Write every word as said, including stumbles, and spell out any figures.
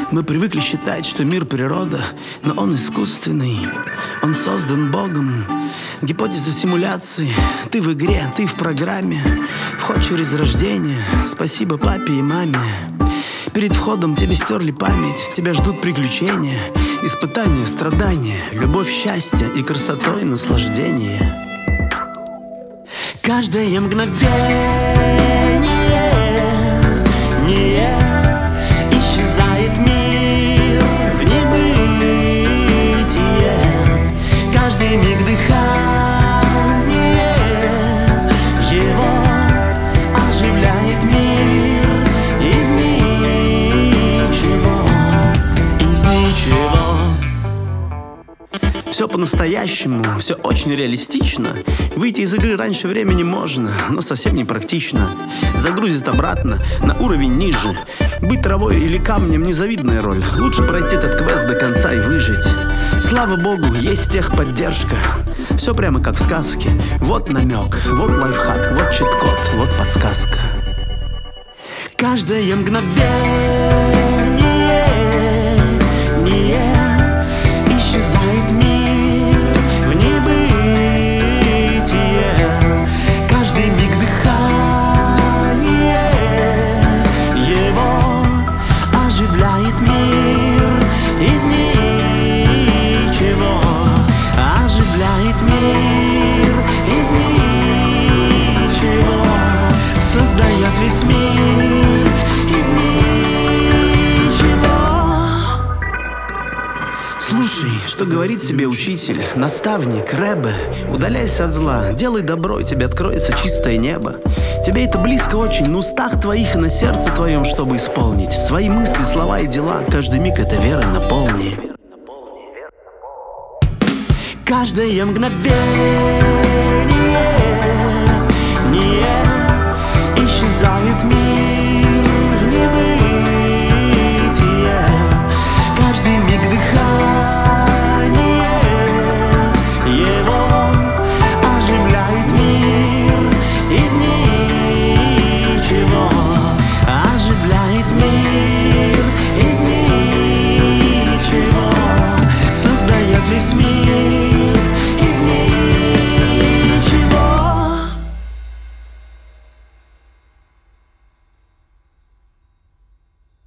Мы привыкли считать, что мир природа, но он искусственный, он создан Богом. Гипотеза симуляции. Ты в игре, ты в программе. Вход через рождение. Спасибо папе и маме. Перед входом тебе стерли память. Тебя ждут приключения, испытания, страдания, любовь, счастье и красотой наслаждение. Каждое мгновение не исчезает мир в небытие. Каждый миг дыхания его оживляет мир из ничего, из ничего. Все по-настоящему, все очень реалистично. Выйти из игры раньше времени можно, но совсем не практично. Загрузит обратно на уровень ниже. Быть травой или камнем — незавидная роль. Лучше пройти этот квест до конца и выжить. Слава богу, есть техподдержка. Все прямо как в сказке. Вот намек, вот лайфхак, вот чит-код, вот подсказка. Каждое мгновение не исчезает мир в небытие. Каждый миг дыхания его оживляет мир из ничего. Оживляет мир из ничего. Создает весь мир из ничего. Слушай, что говорит тебе учитель, наставник, рэбе. Удаляйся от зла, делай добро, и тебе откроется чистое небо. Тебе это близко очень, на устах твоих и на сердце твоем, чтобы исполнить свои мысли, слова и дела. Каждый миг это верой наполни. Каждое мгновение не исчезает мир в небытие.